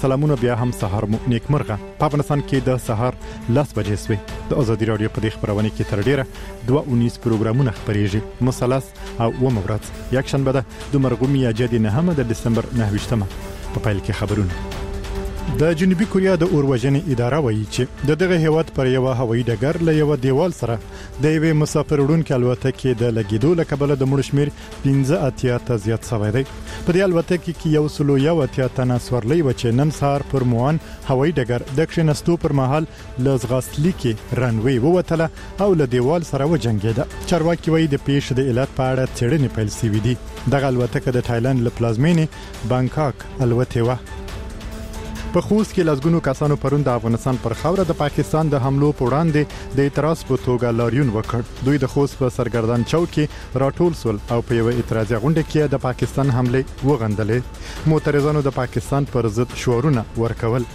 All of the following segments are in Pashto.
سلامونه بیا هم سهار مو نیکمرغه. په افغانستان کې د سهار 10 بجې سوي. د ازادي رادیو په دې خبرونه کې تر ډیره 219 پروګرامونه خبريږي. مثلث او ومورات یک شنبه ده د مرغوم یا جدي نه د دسمبر 9 په پیل کې خبرونه. د جنوبي کوریا د اوروژنې اداره وایي چې دغه هیواد پر یو هوایي ډګر له یو دیوال سره د یوې مسافر وړونکو الوتکې د لګیدو لکبله د مړ شمیر 15 ته زیات شوی دی. په دې الوتکې کې یو سلو یو اتیا تنه سورلۍ و چې نن سهار پر موان هوایي ډګر د کښینستو پر مهال لزغاستلی کې رنوي ووتله او له دیوال سره وجنګیده. چارواکي وایي د پیښې د علت په اړه څېړنې پیل شوې دي. دغه الوتکه د تایلند له پلازمینې بانکاک الوتې و. په خوست کې لږونو کسانو پرون د افغانستان پر خاوره د پاکستان د حملو په وړاندې د اعتراض په توګه لاریون وکړ. دوی د خوست په سرګردان چوک کې راټول سول او په یو اعتراضي غونډه کې د پاکستان حمله وغندلې. معترضانو د پاکستان پر ضد شعارونه ورکول.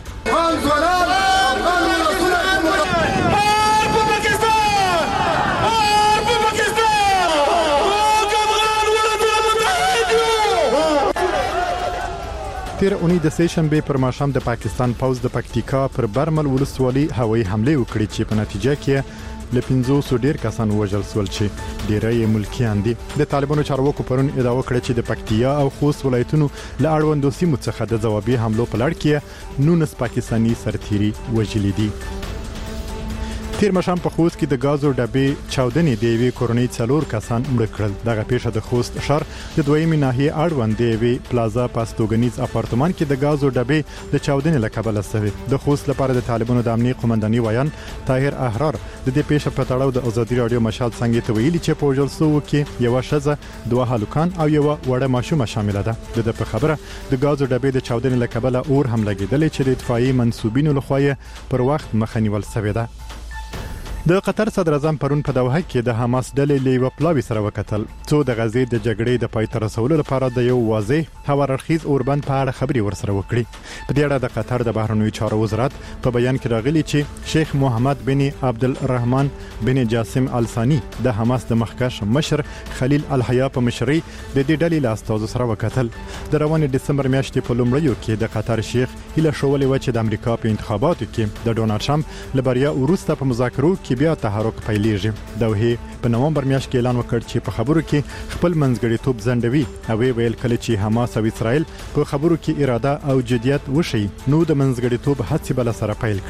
تیر اونۍ د سېشنبه پر ماښام د پاکستان پوز د پکتیکا پر برمل ولسوالۍ هوایي حمله وکړې چې په نتیجه کې له 500 ډیر کسان وژل شول چې ډیری ملکیان دي. د طالبانو چارواکو پرون ادعا وکړه چې د پکتیا او خوست ولایتونو له اړوندو سیمو څخه د ځوابي حملو په لړ کې 19 پاکستاني سرتیري وژل دي. تیر مشام په خوست کې د غازو ډبې چاودنې د یوې کورنۍ 4 کسان مړ کړل. دغه پیښه د خوست شهر د دویمې ناحیې اړوند د یوې پلازا پاستوګنیز اپارتمان کې د غازو ډبې د چاودنې لکبله شوی. د خوست لپاره د طالبانو د امنیت قومنداني ویان طاهر احرار د دې پیښه په تړاو د ازادي رادیو مشال څنګه ته ویلي چې په وژل شو کې یو شزه 2 هلکان او یو وړه ماشومه شامل ده. د په خبره د غازو ډبې د چاودنې لکبله اور هم لګیدل چې د اطفائي منسوبینو لخوا پر وخت مخنیول شوی ده. د قطر صدر اعظم پرون په دوحه کې د حماس ډلې لیو پلاوی سره وکتل څو د غزې د جګړې د پای ته رسولو لپاره د یو واضح هواررخیز اوربند په اړه خبري ورسره وکړي. په دې اړه د قطر د بهرنیو چارو وزارت په بیان کې راغلي چې شیخ محمد بن عبدالرحمن بن جاسم الثانی د حماس د مخکښ مشر خلیل الحیا په مشرۍ د دې ډلې له استازو سره وکتل. د روان دسمبر میاشتې په لومړیو کې د قطر شیخ هیله شولې و چې د امریکا په انتخاباتو کې د ډونالد ټرمپ لبریا وروسته په مذاکرو کې بیا تحرک پیلېږي. دوحه په نومبر میاشت کې اعلان وکړ چې په خبرو کې خپل منځګړیتوب ځنډوي او ویل کله چې حماس او اسرائیل په خبرو کې اراده او جديت وشي نو د منځګړیتوب هڅې بل سره پیل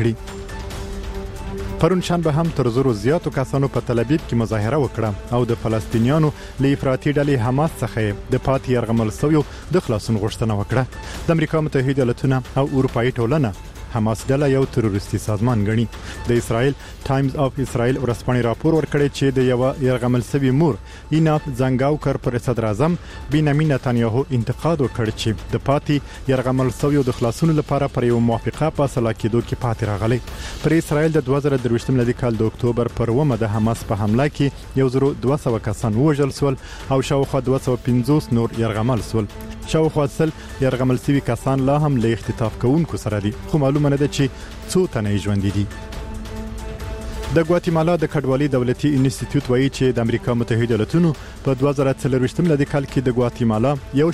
کړي. پرون شنبه هم تر زرو زیاتو کسانو په تل ابیب کې مظاهره وکړه او د فلسطینیانو له افراطي ډلې حماس څخه د پاتې يرغمل شویو د خلاصون غوښتنه وکړه. د امریکا متحده ایالاتونو او اروپאי ټولنه حماس ډله یو تروریستي سازمان ګڼي. د اسرائیل ټایمز اف اسرائیل ورسپانې راپور ورکړی چې د یو يرغمل شوی مور ایناف زنګاوکر پر صدر اعظم بنیامین نتانیاهو انتقاد وکړ چې د پاتې يرغمل شویو د خلاصون لپاره پر یو موافقه فاصله کېدو کې پاتې راغلی. پر اسرائیل د 2023 ملي کال د اکتوبر پر 1 د حماس په حمله کې 1200 کسان وژل شول او شاوخوا 250 نور يرغمل شول. شاوخوا 100 يرغمل شوی کسان لا هم له اختطاف کوونکو سره دي. خو معلومه نه ده چې څو تنه ژوند دي. د ګواتیمالا د کډوالي دولتي انسټیټیوټ وایي چې د امریکا متحده ایالاتونو په 2023 ملي کال کې د ګواتیمالا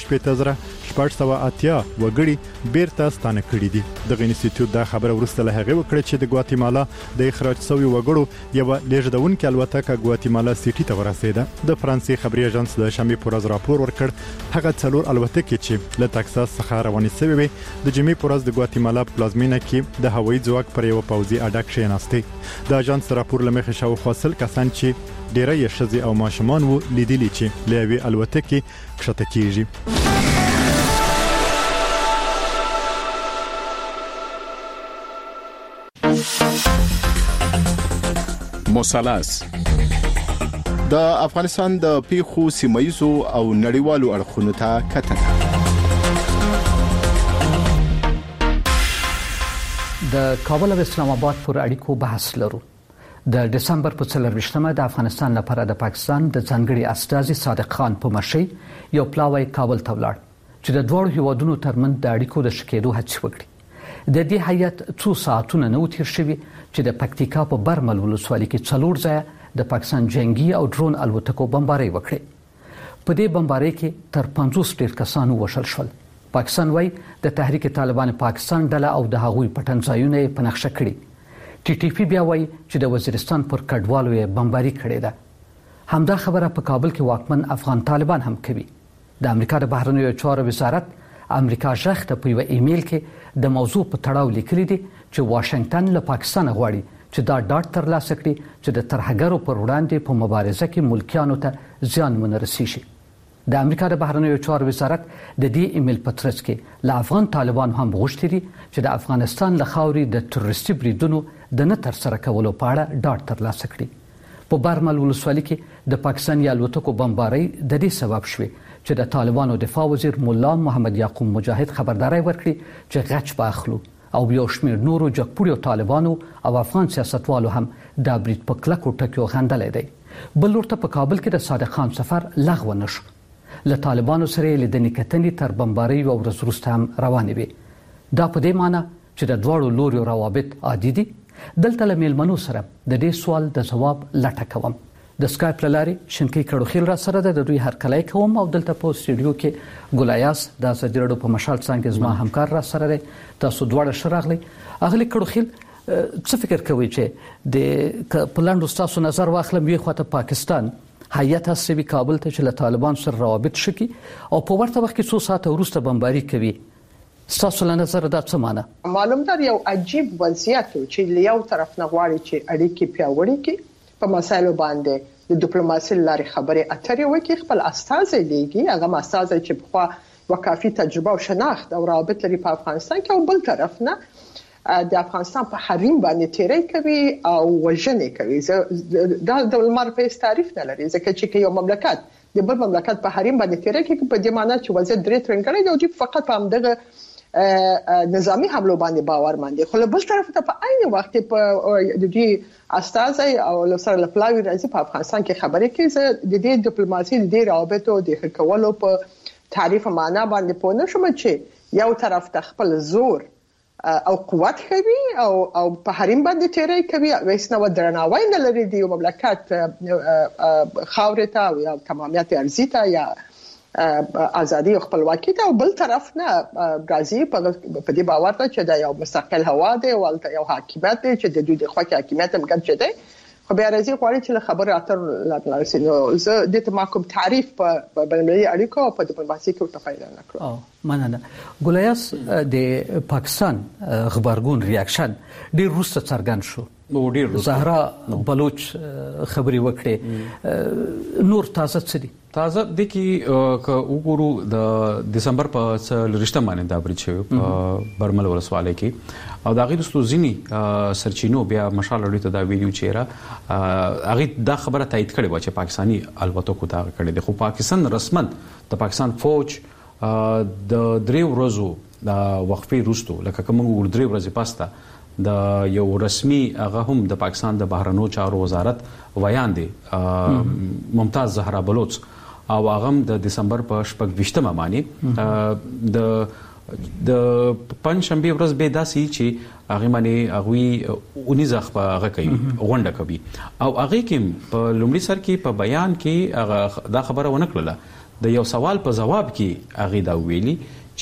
1.880 وګړي بیرته ستانه کړي دي. د انسټیټیوټ دا خبره ورسته له هغه وکړه چې د ګواتیمالا د اخراج شوی وګړو یو لیږدونکو الوتکه ګواتیمالا سټي ته ورسېده. د فرانسې خبري اژانس د شنبه پر ورځ راپور ورکړ هغه 4 الوتکې چې له تکساس څخه روانې شوې وي د جمعې پر ورځ د ګواتیمالا پلازمینه کې د هوایي ځواک پر یو پوځي اډه کښېناستې. د اژانس راپور لمخې شاوخوا 100 کسان چې ډیری ښځې او ماشومان وو لیدلي چې له یوې الوتکې کښته کیږي. مثلث د افغانستان د پیښو سیمایزو او نړیوالو اړخونو ته کتنه. د کابل او اسلام آباد پر اړیکو بحث لرو. د دسمبر په 24مه د افغانستان لپاره د پاکستان د ځانګړي استازي صادق خان په مشرۍ یو پلاوی کابل ته ولاړ چې د دوه هیوادونو ترمنځ د اړیکو د شکېدو هڅه وکړي. د دې هیئت څو ساعتونه نو تیر شوي چې د پکتیکا په برمل ولسوالۍ کې 4 ځای د پاکستان جنگي او ډرون الوتکو بمباري وکړي. په دې بمباري کې تر 50 ډیر کسان وژل شول. پاکستان وایي د تحریک طالبان پاکستان ډله او د هغوی پټنځایونه په نقشه کړي. ټي ټي پی بیا وایي چې د وزیرستان پر کډوالو یې بمباري کړې ده. همدا خبره په کابل کې واکمن افغان طالبان هم کوي. د امریکا د بهرنیو چارو وزارت امریکا ژغ ته په یو ایمیل کې د موضوع په تړاو لیکلي دي چې واشنگټن له پاکستان غواړي چې دا ډاټ ترلاسه کړي چې د ترهګرو پر وړاندې په مبارزه کې ملکیانو ته زیان ونه رسیږي. د امریکا د بهرنیو چارو وزارت د دې ایمیل په ترڅ کې له افغان طالبان هم غوښتي دي چې د افغانستان له خاورې د تروریستي بریدونو د نه ترسره کولو په اړه ډاټ ترلاسه کړي. په برمل ولسوالۍ کې د پاکستاني الوتکو بمبارۍ د دې سبب شوې چې د طالبانو دفاع وزیر مولا محمد یعقوب مجاهد خبرداري ورکړي چې غچ به اخلو او یو شمېر نورو جګپوړو طالبانو او افغان سیاستوالو هم د برید په کلکو ټکیو غندلې دی. بل ورته په کابل کې د صادق خان سفر لغوه نشو. له طالبانو سره لیدنې کتنې تر بمبارۍ یو ورځ وروسته هم روانې وي. دا په دې معنی چې د دواړو لوريو روابط عادي دي. دلته له میلمنو سره د دې سوال د جواب لټه کوم. د سکایپ لاري شنکی کډوخیل را سره د دوی هرکلای کوم او دلته په سټډیو کې ګلایاس د سجرډو په مشال څنګه زما همکار را سره دی. تاسو دواړه شراغلي اغلی کډوخیل څه فکر کوي چې د پلاندو تاسو نظر واخلم وی خواته پاکستان هیئت هڅوي کابل ته چې له طالبان سره روابط شکي او په ورته وخت کې 100 ساعت وروسته بمباري کوي. تاسو له نظر دا څه معنی؟ معلوم ده یو عجیب وضعیت چې یو طرف نه غواړي چې اړیکې پیاوړې کړي په مسایلو باندې د ډیپلوماسي لارې خبرې اترې وکړي، خپل استازي لیږي، هغه استازي چې په خوا وکافي تجربه او شناخت او روابط لري په افغانستان کې، او بل طرف نه د افغانستان په حریم باندې تیری کوي او وژنې کوي. دا د معرفت تعریف نه لري، ځکه چې یو مملکت د بل مملکت په حریم باندې تیری کوي په دې معنی چې وضعیت درې ترنګړی دی او فقط په همدغه نظامی حملو باندې باور مندي. خو بل طرف ته په عین وخت په د دې استازي او سره لپلاوی راځي په افغانستان کې خبرې کوي. د دې ډیپلوماسي د روابطو د حکولو په تعریف معنا باندې پوه نشم چې یو طرف ته خپل زور او قوت کوي او په حریم باندې تیری کوي، وایسنه درناوی نه لري دی مملکت خاورې ته او تمامیت ارضی ته یا ازادي او خپلواکي ته، او بل طرف نه غازی په دې باور ته چې دا یو مستقل هوا دی او یو حاکمیت دی چې د دوی د خواکې حاکمیت هم ګرځي دی. خو بیا راځي غواړي چې له خبرو اترو لارسي نو زه د تماکم تعریف په بین‌المللي اړیکو او په ډیپلوماسي کې ورته فایده نه کړم. مننه. ګلایاس د پاکستان خبرګون ریاکشن ډیر وروسته څرګند شو. زهرا بلوچ خبري وکړي، نور تازه څه دي؟ تازه د کی ک وګورو د دسمبر په 23 باندې دا برید شوی په برمل ولسوالۍ کې او دا غیر ستوزینی سرچینو بیا مشال لري ته دا ویډیو چیرې هغه دا خبره تایید کړې و چې پاکستانی الوتکو دا کړې ده. خو پاکستان رسمن د پاکستان فوج د دریو ورځو د وقفي روستو لکه کوم ګور 3 ورځې پاسته د یو رسمي هغه هم د پاکستان د بهرنیو چارو وزارت ویان دي ممتاز زهرا بلوچ او هغه د دسمبر په 28 باندې د پنځشنبه ورځ به داسي چې هغه باندې هغه 19 په هغه کوي غونډه کوي او هغه کې په لومړي سر کې په بیان کې هغه دا خبره ونه کړله د یو سوال په جواب کې هغه دا ویلي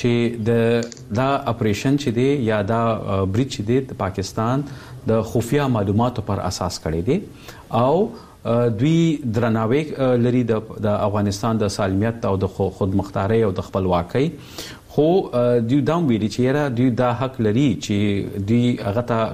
چې دا اپریشن چې دی یا دا برید چې دی د پاکستان د خفیه معلوماتو پر اساس کړی دی او دوی درناوی لري د افغانستان د سالمیت او د خود مختاری او د خپلواکۍ، خو دوی دا ویلي چې دوی دا حق لري چې دوی هغه ته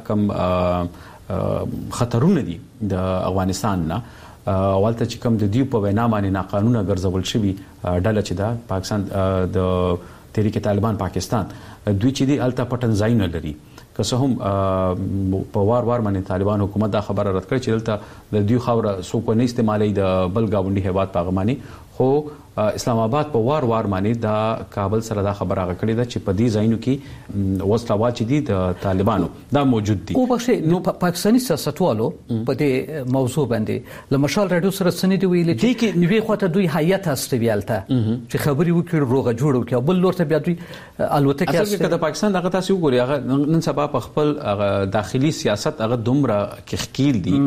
کم خطرونه دي د افغانستان نه اولته چې کوم د دیو په وینا باندې ناقانونه ګرځول شوی ډله چې دا پاکستان د تحریک طالبان پاکستان دوی چې دی الته پټن ځای نه لري که څه هم په وار باندې طالبان حکومت دا خبره رد کړې چې دلته د دوی خاوره څوک نه استعمالي د بل گاونډي هیواد په غماني، خو اسلام آباد په وار باندې دا کابل سره دا خبره غکړې ده چې په دې ځایونو کې وسلوات چې دي د طالبانو دا موجود دي. او بخښه نو پاکستاني سیاستوالو په دې موضوع باندې لمشال رادیو سره سند ویل چې نیوي خواته دوی هیئت استویالته چې خبري وکړي روغه جوړ وکړي، بل لور ته بیا دوی الوتکه اصل کې د پاکستان دغه تاسو وګورئ هغه نن سبا په خپل داخلي سیاست هغه دومره کې خکیل دي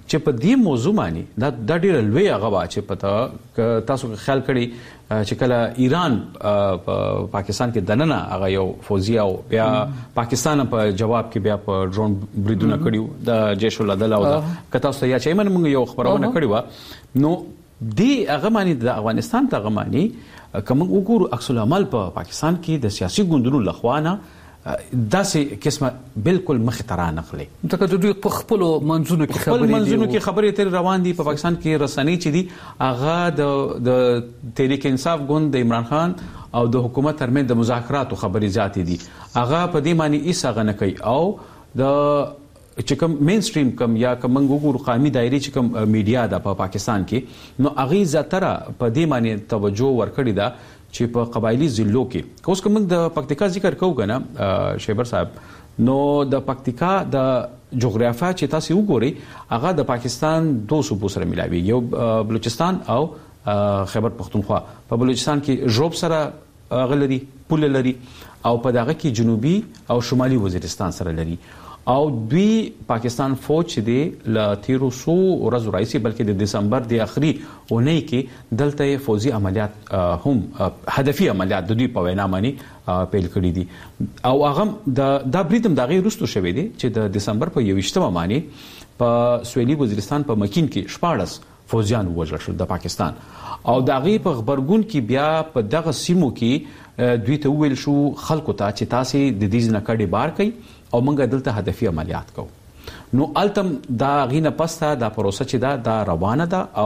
چې په دې موضوع باندې دا ډېر لوی هغه چې پته تاسو خیال کړي چې کله ایران په پاکستان کې دننه هغه یو فوجي او بیا پاکستان په جواب کې بیا په ډرون بریدونه کړیو د جیش العدل او کته تاسو یا چې موږ یو خبرونه کړی و نو دی هغه باندې د افغانستان ته هغه باندې کوم وګورو عکس العمل په پاکستان کې د سیاسي ګوندونو لخوانه داسې قسمه بالکل مخ ته را نقلي دغه د دوی په خپل منځونو کې خبرې تر روان دي په پاکستان کې رسنۍ چې دي هغه د تحریک انصاف ګوند د عمران خان او د حکومت ترمنځ د مذاکراتو خبرې ذاتي دي هغه په دې معنی هیڅ هغه نه کوي او د چې کوم مین سټریم کوم یا کوم وګورو قومي دایره چې کوم میډیا ده په پاکستان کې نو هغه زیاتره په دې معنی توجه ورکړي ده چې په قبایلی ضلعو کې اوس کوم د پکتیکا ذکر کوو کنه شیبر صاحب نو د پکتیکا د جغرافیا چې تاسو وګورئ هغه د پاکستان دوه صوبو سره ملاوي یو بلوچستان او خیبر پختونخوا په بلوچستان کې ژوب سره غلري پول لري او په دغه کې جنوبي او شمالي وزیرستان سره لري او دوی پاکستان فوج چې دی ل 1300 ورځې راځي بلکې د دسمبر د اخري اونۍ کې دلته فوجي عملیات هم هدفي عملیات د دوی په وینا باندې پیل کړی دي او هغه د بریدم دغه رستو شوې دي چې د دسمبر په 28 باندې په سویلي وزیرستان په مکین کې 14 فوجیان وژل شول د پاکستان او دغه په خبرګون کې بیا په دغه سیمو کې دوی ته ویل شو خلکو ته چې تاسو د دې نه کډي بار کړئ او موږ دلته هدفي عملیات کوو نو التم دا غینه پسته دا پروسه چې دا روانه ده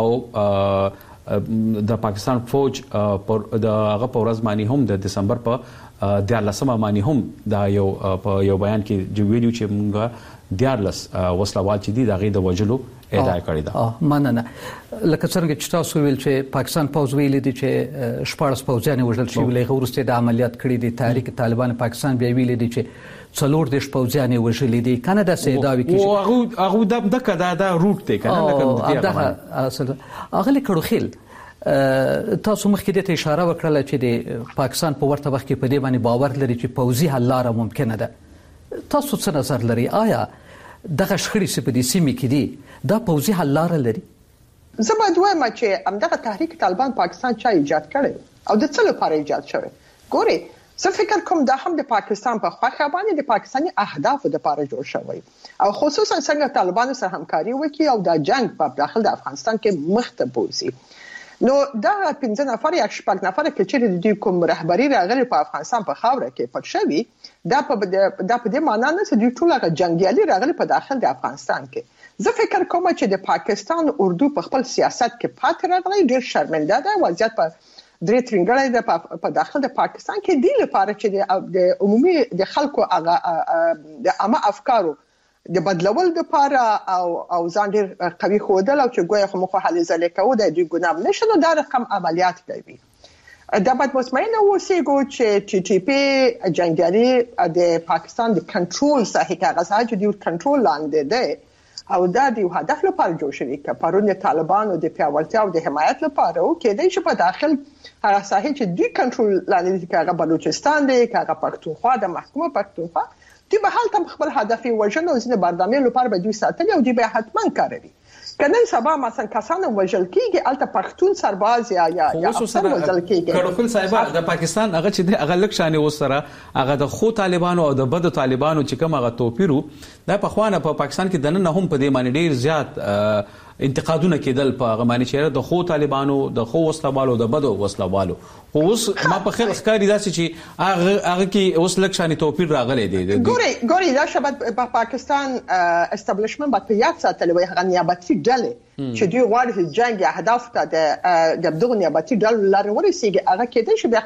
او د پاکستان فوج د هغه په ورځ باندې هم د دسمبر په 14 باندې هم دا یو بیان کې جو ویډیو چې موږ 14 وسلوال چې دي دا غي د وجلو ادعا کړې ده مننه لکه څنګه چې تاسو ویل چې پاکستان پوز ویل دي چې شپږ پوځیان وژل شوي لغه ورسته د عملیات کړې دي تحریک طالبان پاکستان بیا ویل دي چې څلور د پوځیان وژل دي کنه د سیداوي کې او هغه د کدا دا روټ ته کنه لکه دا اصل هغه لیکړو خیل تاسو مخکې ته اشاره وکړه چې د پاکستان په ورته وخت کې په دې باندې باور لري چې پوځي حل لاره ممکنه ده تاسو څه نظر لري آیا دغه شخړې چې په دې سیمه کې دي دا پوځي حل لاره لري زه باید وایم چې همدغه تحریک طالبان پاکستان چا ایجاد کړي او د څه لپاره ایجاد شوی ګوري زه فکر کوم دا هم د پاکستان په خواخه باندې د پاکستاني اهدافو لپاره جوړ شوی او خصوصا څنګه طالبانو سره همکاري وکړي او د جنگ په داخل د افغانستان کې مخته بوزي نو دا 15 نفر یا 6 نفر چې د کوم رهبری راغلي په افغانستان په خاوره کې پټ شوی دا په دې معنی نه چې دوی ټول هغه جنگیالي راغلي په داخل د افغانستان کې زه فکر کوم چې د پاکستان اردو په خپل سیاست کې پاتې راغلی ډیر شرمنده ده وضعیت په درې ترنګړی ده په داخل د پاکستان کې دی لپاره چې د عمومي د خلکو هغه د عامه افکارو د بدلول لپاره او ځان ډیر قوي خودل او چې ګویا خو مخه حل زله کوو د دوی ګناه نشو دا رقم عملیات کوي دا باید مطمئن اوسېږو چې ټي ټي پی جنگیالي د پاکستان د کنټرول ساحه کې غزا چې د کنټرول لاندې ده او دا د هدف لپاره جوړ شوی چې پرون طالبانو د پیاوړتیا او د حمایت لپاره او کې د شپه داخل هغه ساحه چې دوی کنټرول لاندې دي هغه بلوچستان دی هغه پښتونخوا د محکومه پښتونخوا دوی به حالت خپل هدف وژنه او ځینې بردامي لپاره به دوی ساتلي او دوی به حتما کاروي کنن سبا مثلا کسان وژل کیږي الته پښتون سرباز یا افسر وژل کیږي کړهل صاحب د پاکستان هغه چې د هغه لکشانه وسره هغه د خو طالبانو او د بد طالبانو چې کوم هغه توپیرو د پخوانه په پاکستان کې دنه هم په دې معنی ډیر زیات انتقادونه کېدل په هغه معنی چې د خو طالبانو د خو وسلوالو د بدو وسلوالو اوس ما په خیر ښکاری داسې چې هغه کې اوس لکشانه توپیر راغلي دي ګوري دا شبت په پاکستان استابلیشمنت په یاد ساتل وي هغه نیابتي ډلې چې دوی غواړي جنگ اهداف ته د دغه نیابتي ډلو لاره ورسیږي هغه کېدای شي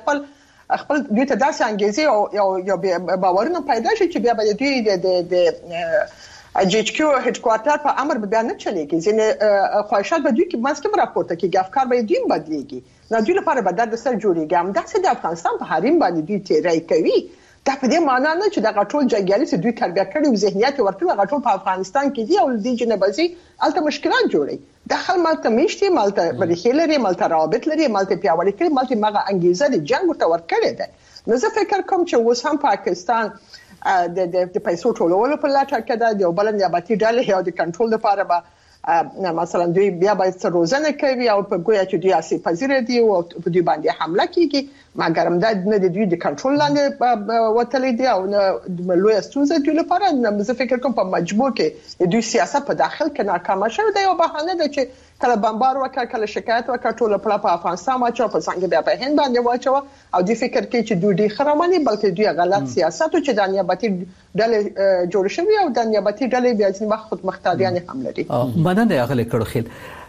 خپل دوی ته داسې انګیزه او باورونه پیدا شي چې بیا به دوی د جی ایچ کیو هډ کوارټر په امر به بیان نه چلیږي ځینې خواهشات به دوی کې ماسکم راپورته کیږي افکار به دوی بدلېږي نو دوی لپاره به د سر جوړیږي هم داسې د افغانستان په حریم باندې دوی تیری کوي دا په دې معنی نه چې د غټول جنگیالي چې دوی تربیه کړي او ذهنیت ورته غټول په افغانستان کې دي او د جنبازي الته مشکلات جوړي داخل مالته میشتي مالته بریخلري مالته رابط لري مالته پیاوړی کړي مالته مغه انګیزه د جنگ ورته ورکړي ده نو زه فکر کوم چې اوس هم پاکستان د پیسو ټولولو په لټه کې ده د بل نیابتي ډلې او د کنټرول لپاره به مثلا دوی بیا باید روزنه کوي او په ګویا چې دوی اسی پذیر دي او په دوی باندې حمله کوي مګر دا نه د دوی د کنټرول لاندې وتلې دي او د لوی استوزه دوی لپاره زه فکر کوم په مجموع کې دوی سیاست په داخل کې ناکام شوه دی او بهانه ده چې کله بمبار وکړ کله شکایت وکړ ټول په افغانستان واچو په څنګه بیا په هند باندې واچو او دوی فکر کوي چې دوی خرماني بلکې دوی غلط سیاست او چې د نیابتي ډلې جوړ شوی او د نیابتي ډلې بیا ځین وخت مختاریان هم لري مننه اغلی کړخیل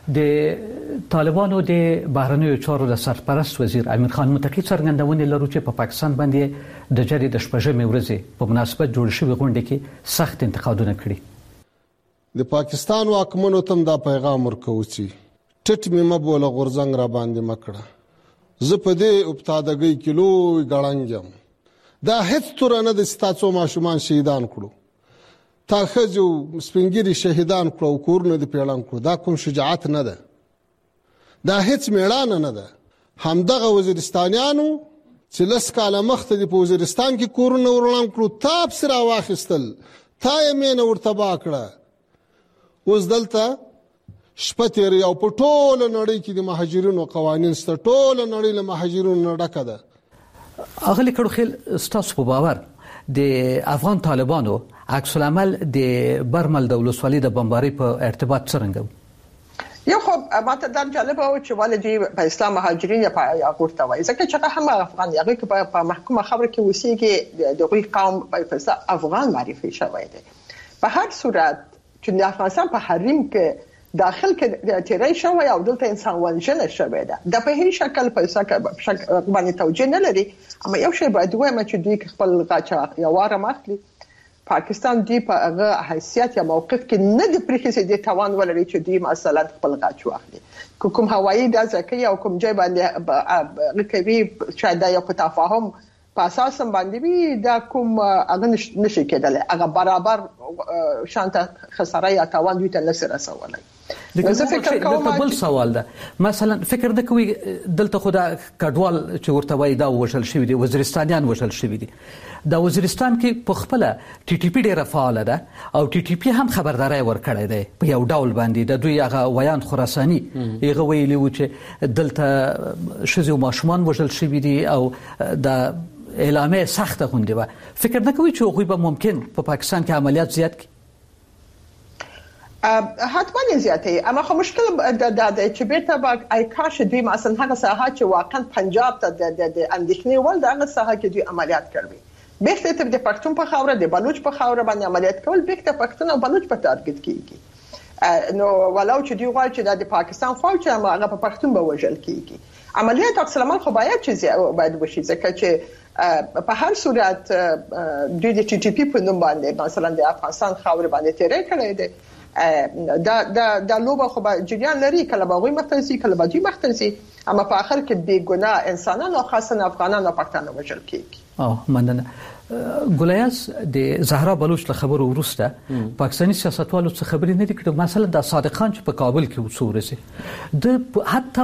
د طالبانو د بهرنیو چارو د سرپرست وزیر امیر خان متقی څرګندونه لرو چې په پاکستان باندې د جری د شپږمې ورځې په مناسبت جوړ شوی غونډه کې سخت انتقادونه کړي د پاکستان واکمنو تم دا پیغام ورکوي چې ټټ مې مبوله غورځنګ را باندې مکړه زه په دې ابتداګي کیلو غړنګم دا هیڅ تور نه د ستاسو ماشومان شهیدان کړو تا خځو سپنګری شهیدان کړو کورونه د پیړان کړو دا کوم شجاعت نه ده دا هیڅ میړانه نه ده همدغه وزیرستانیانو چې لس کاله مخته د وزیرستان کې کورونه ورلان کړو تاب سره واخیستل تا یې مینه ورتبا کړه اوس دلته شپتیر یو په ټوله نړۍ کې د مهاجرینو قوانین ست ټوله نړۍ له مهاجرینو ډکه ده اغلی کړخیل ستاسو په باور د افغان طالبانو عکس العمل د برمل د ولسوالۍ د بمبارۍ په ارتباط څرنګه یو خو ماته دا جالب او چې والدي په اسلام مهاجرین په یاغورته وای ځکه چې هم افغان یاغي په محکومه خبره کې وسیږي د دوی قوم په افغان معرفي شوی دی په هر صورت چې د افغانستان په حریم کې داخل کې تیرې شوی او دلته انسان وژنه شوی ده د په هیڅ شکل باندې توجیه نه لري اما یو شی باید وایم چې دوی خپل غاچا یا واره مخلي پاکستان دی په هغه حیثیت یا موقف کې نه د پریکسي د توان ولري چې دوی مثلا خپل غاچ واخلي کوم هوایي د ځکه او کوم ځای باندې رکوي چې دا یو په تفاهم په اساس باندې وی دا کوم هغه نشي کېدل هغه برابر شانته خساره یا تاوان دوی ته نسره سوالای زه فکر کوم بل سوال ده مثلا فکر نه کوي دلته خدا کډوال چې ورته وای دا وشل شوی دی وزیرستانیان وشل شوی دی دا وزیرستان کې په خپل ټي ټي پی ډیره فعال ده او ټي ټي پی هم خبرداري ورکړی دی په یو ډول باندې د دوی هغه ویان خراساني هغه ویلي و چې دلته شذو ماشومان وشل شوی دی او د اعلامه سخته غونډه و فکر نه کوي چې خو به ممکن په پاکستان کې عملیات زیات کی حتما زیاتې اما خو مشکل د چې بیرته با ای کاش دوی مثلا هغه ساحه چې واقعا پنجاب ته د اندېښنې ول د هغه ساحه کې دوی عملیات کوي بیرته ته د پښتون په خاوره د بلوچ په خاوره باندې عملیات کول بیرته پښتون او بلوچ په ټارګټ کیږي نو ولو چې دوی غواړي چې د پاکستان فوج هغه په پښتون به وژل کیږي عملیات اصلاً خو باید چې باید وشي ځکه چې په هر صورت دوی د ټي ټي پی په نوم باندې مثلا د افغانستان خاور باندې تیرې کړې ده دا لوبه خو به جریان لري کله به غوي مختزي کله به دوی مختزي اما په اخر کې بې ګناه انسانان او خاصه افغانان او پښتانه وژل کیږي مننه ګولیاس د زهرا بلوچ له خبرو ورسته پاکستاني سیاستوالو څخه خبرې نه دي کړې مثلا د صادق خان چې په کابل کې وڅورسي د حتی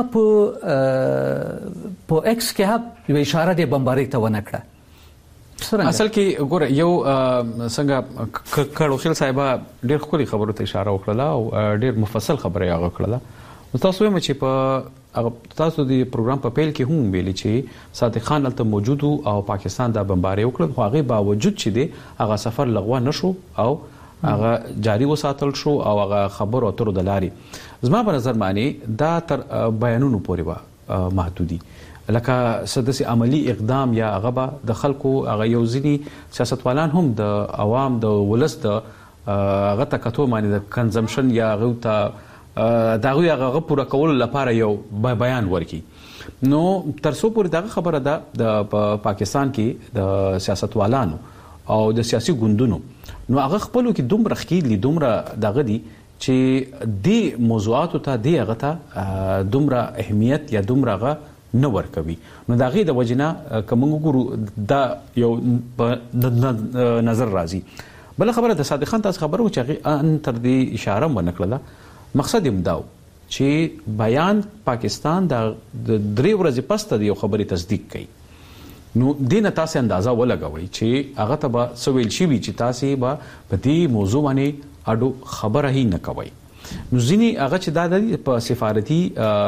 په ایکس کې هم یو اشاره د بمبارۍ ته ونه کړه اصل کې ګوره یو څنګه کړوخیل صاحب ډېر خوري خبرو ته اشاره وکړه او ډېر مفصل خبره یې وکړه تاسو هم چې په تاسو د پروګرام په پیل کې هم ویلي چې صادق خان الته موجود او پاکستان د بمبارۍ وکړه خو هغه باوجود چې دی هغه سفر لغوه نشو او هغه جاری وساتل شو او هغه خبرو اترو د لاري زما په نظر معنی دا تر بیانونو پورې محدودي لکه سدسي عملی اقدام یا هغه د خلکو هغه یو ځینی سیاستوالان هم د عوام د ولس د هغه تکتو معنی د کنزمپشن یا غوته داغه هغه پوره کول لپاره یو بیان ورکي نو ترڅو پورې دغه خبره ده د پاکستان کې د سیاستوالانو او د سیاسي ګوندونو نو هغه خپلو کې دومره خکېلی دومره دغه دي چې د موضوعاتو ته دی هغه ته دومره اهمیت یا دومره نه ورکوي نو دا غي د وجنه کوم ګورو دا یو نظر راځي بل خبره د صادق خان تاسو خبرو چې ان تر دې اشاره ونکړه مقصد یې مداو چې بیان پاکستان د درې ورځې پس ته یو خبري تصدیق کړي نو دینه تاسو اندازه ولګوي چې هغه ته به سویل شي چې تاسو به په دې موضوع باندې اډو خبره هی نه کوي نو ځینی هغه چې د په سفارتي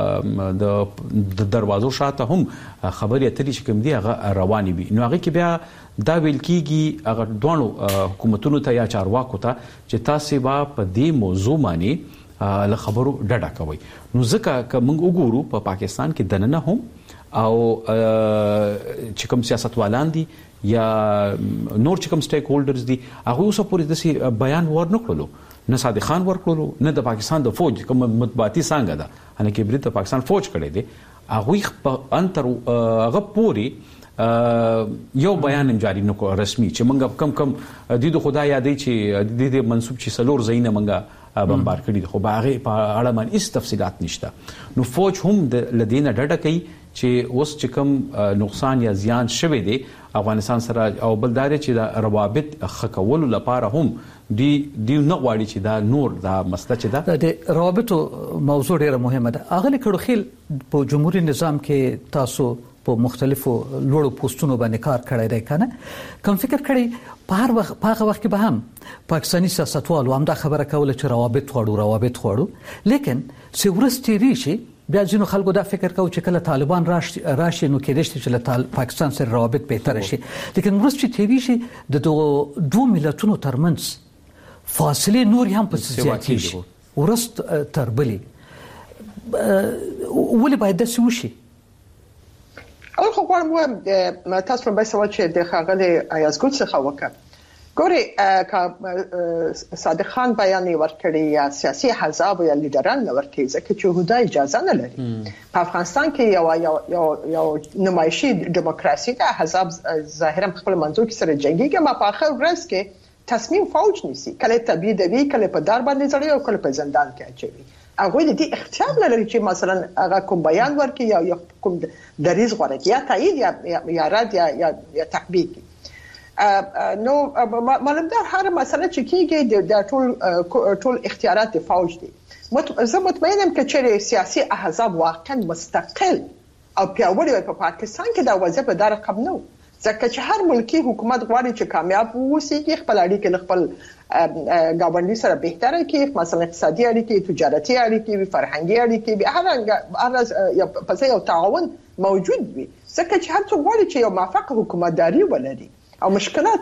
د دروازو شاته هم خبرې اترې چې کوم دی هغه رواني وي. نو هغه کې بیا دا ویل کیږي هغه دوه حکومتونو ته یا چارواکو ته چې تاسو به په دې موضوع باندې له خبرو ډډه کوي. نو ځکه که موږ وګورو په پاکستان کې دننه هم او چې کوم سیاستوالان دي یا نور چې کوم سټیک هولډرز دي هغه اوس پورې د بیان ورنکړلو، نه صادق خان ورکړلو، نه د پاکستان د فوج کوم مطبوعاتي څنګه ده ان کې برید د پاکستان فوج کړی دی هغه په انتر هغه پوری یو بیان جاری نکو رسمي چې موږ کم د خدای یادې چې د منسوب چې سلور زینه موږ بمبار کړی خو باغه په اړه باندې هیڅ تفصيلات نشته. نو فوج هم د لدینه ډډه کوي چې اوس چې کوم نقصان یا زیان شوه دی افغانستان سره او بلدار چې د روابط خکول لپاره هم دی نه غواړي چې دا نور دا مسله چې دا د روابطو موضوع ډیره مهمه ده. اغلی کړو خیل په جمهوریت نظام کې تاسو په مختلفو لوړو پوسټونو باندې کار کړی دی کنه کوم فکر کړی په هر وخت په هغه وخت کې به هم پاکستاني سیاستوالو هم دا خبره کوله چې روابط غواړو لیکن سیورستي ریشي بیا ځینو خلکو دا فکر کوي چې کله طالبان راشي نو کېدای شي چې له پاکستان سره روابط بهتر شي لیکن ورسته تیری شي د دوه ملتونو ترمنځ فاصله نور هم په زیاتې شي ورست تربلي ولې باید د سوشي اول خو غواړم تاسو په سوال چې د خاغلي ایازګوت څخه وکړ ګوري کا صادق خان بیان ورکړي یا سیاسي حزب یا لیډران ورکړي ځکه چې هدا اجازه نه لري. په افغانستان کې یو نمایشي دیموکراسي د حزب ظاهرا خپل منځو کې سره جنگيږي ما په اخر ورځ کې تصمیم فوج نیسي کله تبعید وی کله په دار باندې ځړي او کله په زندان کې اچوي. هغه د دې اختیار لري چې مثلا هغه کوم بیان ورکړي یا کوم دریز غوړي یا تایید یا رد یا تحقیق. نو معلومدار هر مسله چې کیږي د ټول اختیارات د فوج دي. زه مطمئنم چې سیاسي احزاب واقعا مستقل او پیاوړي وي په پاکستان کې دا وضعیت به در رقم نه ځکه چې هر ملکی حکومت غواړي چې کامیاب ووسیږي خپل اړیکې خپل ګاونډي سره بهتره کړي مثلا اقتصادي اړیکې تجارتي اړیکې فرهنګي اړیکې هر یا په یو تعاون موجود وي ځکه چې هر څوک غواړي چې یو موافق حکومتداري ولري او مشکلات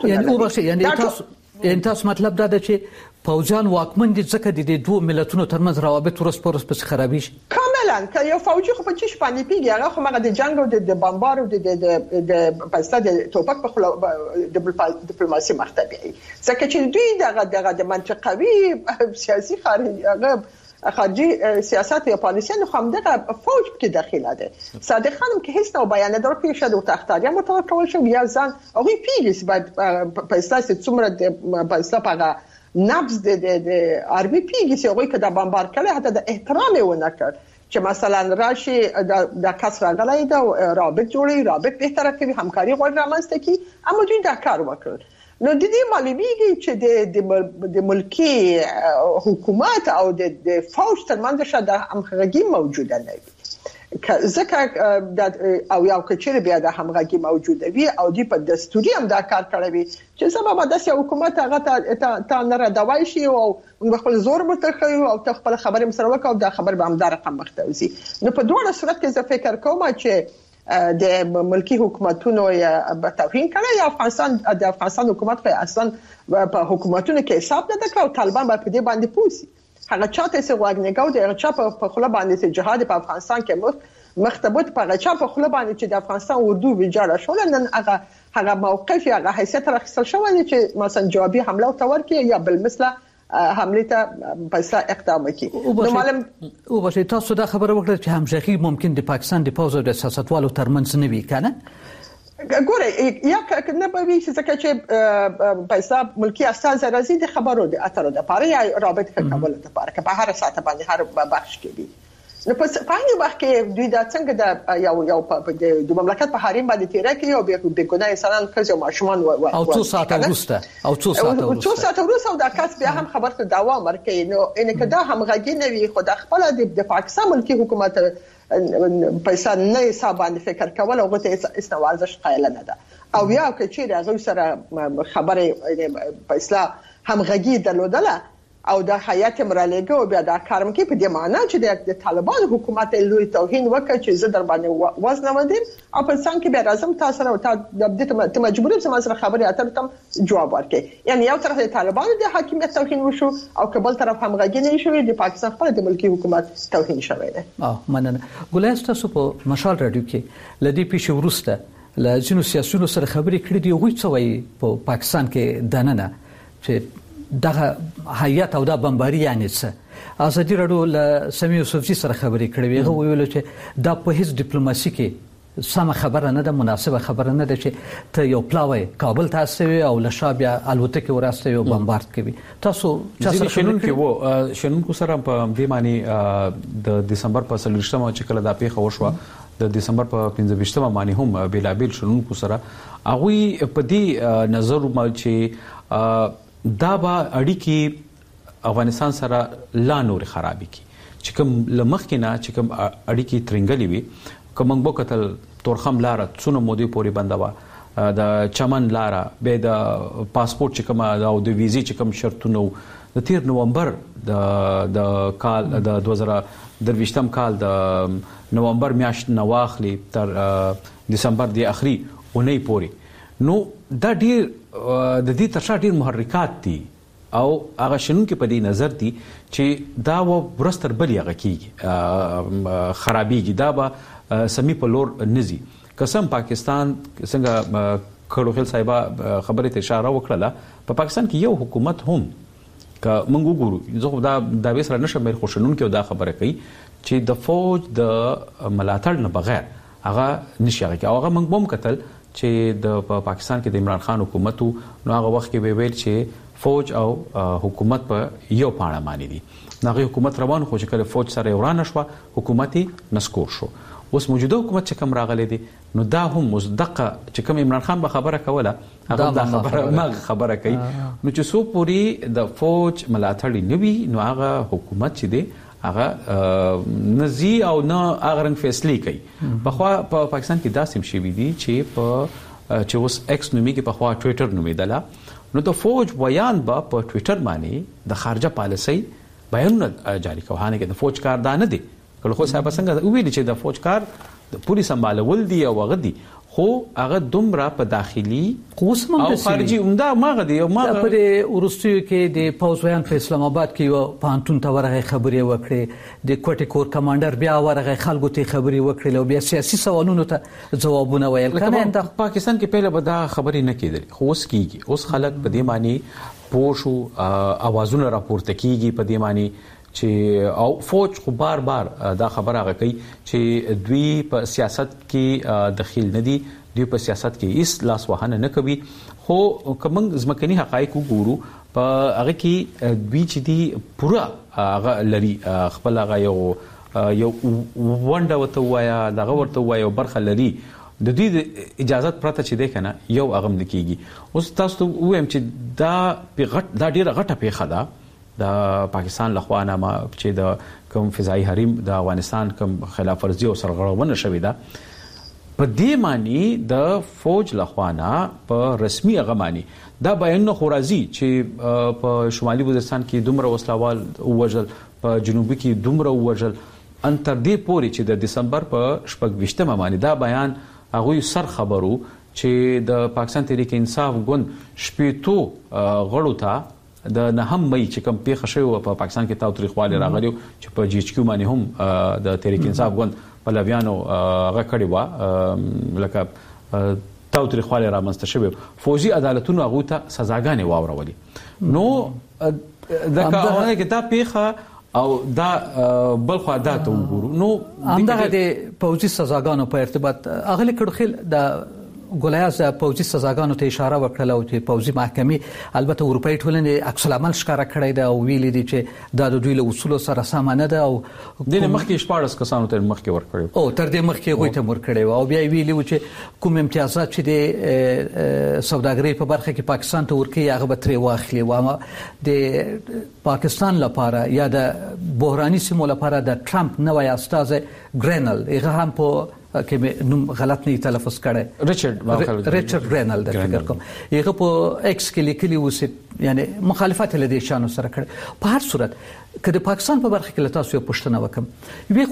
یعنی تاسو مطلب دا ده چې فوجان واکمن دي ځکه د دوه ملتونو ترمنځ روابط ورس پس خرابې شي کاملا که یو فوجي خو په چی باندې پیږي هغه خو مګه د جنگ او د بمبار او د پسته د توپک په خلا د ډیپلوماسي مرتبه ځکه چې دوی د منطقوي سیاسي خارجي سیاست یا پالیسي نو هم دغه فوج کې داخله ده. صادق خانم کې هیڅ نو بیان نه درکې شوی او تختاریا متوقع شو یا ځان او پیږي په پسته څومره د پسته په نبض د عربي پیږي چې هغه کده بمبار کړي حتی د احترام ونه کړ چې مثلا راشي د کس راغلی دا رابط جوړي رابط بهتره کوي همکاري غوړ رامنځته کی اما دوی دا کار وکړ. نو د دې معلومیږي چې د ملکی حکومت او د فوج ترمنځ شته همغږي موجوده نه وي ځکه او یو کچره بیا د همغږي موجوده وي او دی په دستوري هم دا کار کړی وي چې سبب د سیاسي حکومت هغه ته نه راډوي شي او موږ خپل زور متخیو او خپل خبرې مسره وکاو دا خبر به هم دا رقم مختوزي. نو په دوه صورت کې زه فکر کوم چې د ملکی حکومتونو یا توهین کړي یا د افغانستان حکومت خو اصلا په حکومتونو کې حساب نه کوي او طالبان په دې باندې پوسی هغه چاته څه واګنګاو د چا په خله باندې چې جهاد په افغانستان کې مختبط په چا په خله باندې چې د افغانستان اردو ویجاړه شول نن هغه موقف یا هغه حیثیت راخصل شو چې مثلا جوابي حمله تور کې یا بل مثله حمله ته پیسې اقدام وکړي. نو معلوم او به تاسو دا خبره وکړه چې همغږي ممکن د پاکستان د پوز او د سیاستوالو ترمنځ نه وي کنه ګوره یا کنه به وي چې پیسې ملکی اساس راځي د خبرو د اترو د پاره یا رابط کول د پاره که په هر ساعت باندې هر بخش کې وي. نو په پایني وخت کې دوی دا څنګه د یو د مملکت په حریم باندې تیرا کوي او به ګناه انسانان کزو ماشومان او 2 ساعت وروسته دا کس بیا هم خبر ته داوا مرکه نو ان کدا همغږی نه وي خو د خپل د پاکستان ملکی حکومت پیسې نه حساب باندې فکر کول او غته استوازش قایل نه ده او یا که چیرې هغه سره خبره پیسې همغږی درلودله او د حیات مرالېګو او بیا د کارم کې په دې معنی چې د طالبان حکومت لوی توهین وکړ چې زه در باندې وزن ودیم او په څنګه کې بیا راځم تاسو سره او ته مجبور یم سره خبرې اترې تم جواب ورکړي. یعنی یو طرف د طالبانو د حاکمیت توهین وشو او کابل طرف همغږي نه شوې د پاکستان خپل د ملکی حکومت توهین شوی دی. مننه. ګولای تاسو په مشال رادیو کې لدی پیښ ورسته لجنو سیاسيونو سره خبرې کړې دی غوښ څوی په پاکستان کې دننه چې دغه حیات او د بمباری یعنی څه ازادي رادیو له سمي یوسفزي سره خبرې کړې وي. هغه ویل چې دا په هیڅ ډیپلوماسي کې سم خبره نه ده، مناسبه خبره نه ده چې ته یو پلاوی کابل ته استوي او له شابه الوتکه وراسته یو بمبارد کوي. تاسو چې شنن کې وو شنن کو سره په دې معنی د دسمبر په 23مه چې کله دا پیښه وشوه د دسمبر په 15مه باندې هم بیلابل شنن کو سره هغه په دې نظر ما چې دا به اړیکی افغانستان سره لا نور خرابې کی چې کوم لمخ کې نه چې کوم اړیکی ترنګلې وي کوم موږ کتل تورخم لار څونه مودې پوري بندوا د چمن لار به د پاسپورت چې کوم او د ویزي چې کوم شرطونه د 13 نومبر د کال د 2023م کال د نومبر میاشت نواخلی تر دسمبر دی اخري اونۍ پوري نو دا ډیر د دې ترشا ډیر محرکات دي او هغه شنن کې په دې نظر دي چې دا ورستر بلی هغه کیږي خرابېږي دا به سمي په لور نزي. قسم پاکستان څنګه کړوخل صاحب خبره ته اشاره وکړه په پاکستان کې یو حکومت هم که موږ وګورو زه دا د وسره نشم مې خوشنون کې دا خبره کوي چې د فوج د ملاتړ نه بغیر هغه نشي هغه موږ بم قتل چې د پاکستان کې د عمران خان حکومت نو هغه وخت کې ویل چې فوج او حکومت په یو پاڼه باندې دي. هغه حکومت روان خو چې کله فوج سره ورانه شو حکومت نسکور شو. اوس موجوده حکومت چې کوم راغلي دي نو دا هم مصدقه چې کوم عمران خان به خبره کوله هغه دا خبره کوي نو چې سو پوری د فوج ملاتړ نوي نو هغه حکومت چې دی هغه نزي او نه هغه رنګ فیصله کوي. په خوا په پاکستان کې داسې شي دي چې په چې اوس ایکس نومي کې په خوا ټوئیټر نومیدله نو د فوج بیان با په ټوئیټر باندې د خارجه پالیسي بیانونه جاری کوي چې د فوج کار دا نه دی. کله خو صاحب څنګه ویل چې د فوج کار د پولیس سمبالول دی او غدي خو هغه دومره په داخلي قوسم او خارجي عمده ماغه دی او ماغه په ورستیو کې د پوزویان په اسلام آباد کې یو پانتون ته ورغه خبرې وکړي د کوټي کور کمانډر بیا ورغه خلکو ته خبرې وکړي او بیا سیاسي سوالونو ته جوابونه ویل کنه د پاکستان کې پهله به دا خبرې نه کېدل خو اوس کیږي. اوس خلک په دې معنی پوښو اوازونه راپورته کیږي په دې معنی چې او فوج خو بار دا خبره هغه کوي چې دوی په سیاست کې دخیل نه دي دوی په سیاست کې هیڅ لاس وهنه نه کوي خو کوم ځمکني حقایق وګورو په هغه کې دوی چې دي پورا هغه لري خپل هغه یو ونده وته وایا دغه ورته وایا برخه لري د دې اجازه پرته چې ده کنه یو اغم نکېږي. اوس تاسو وایم چې دا ډیره غټه پیښه ده د پاکستان لخوا نه چې د کوم فضائي حریم د افغانستان کوم خلاف ورزي او سرغړونه شوې ده په دې معنی د فوج لخوا نه په رسمي هغه معنی دا بیان خو راځي چې په شمالي وزیرستان کې دومره وسلوال وژل په جنوبي کې دومره وژل ان تر دې پورې چې د دسمبر په 28مه باندې دا بیان هغه سر خبرو چې د پاکستان تحریک انصاف ګوند شپېتو غړو ته د نهم مې چې کوم پیښه شوی په پاکستان کې تاوتریخوالی راغلی چې په جی ایچ کیو باندې هم د تحریک انصاف ګوند په لویانو هغه کړی و لکه تاوتریخوالی رامنځته شوی فوجي عدالتونو هغه ته سزاګانې واورولې نو د کاونه کې دا پیښه او دا بل خو دا ته وګورو نو همدغه د فوجي سزاګانو په ارتباط اغلی کړخل د ګولیاز فوجي سزاګانو ته اشاره وکړه او چې فوجي محکمې البته اروپאי ټولنې عکس العمل ښکارا کړی دا او ویلي دي چې دا د دوی له اصول سره سم نه ده او د مخکې شپارس کسانو ته مخکې ورکړي او تر دې مخکې غوي ته ورکړي او بیا ویلي و چې کوم امتیازات چې د سوداګرۍ په برخه کې پاکستان ته ورکړي هغه به ترې واخلي و د پاکستان لپاره یا د بحراني سیمو لپاره د ټرمپ نوې استاد ګرینل هغه هم په کې نوم غلط نه تلفظ کړي ریچارډ ګرینل د فکر کوم یغه په ایکس کې لیکلی و چې یعنی مخالفت له دې شانو سره کړي. په هر صورت کله پاکستان په برخه کې تاسو یو پوښتنه وکم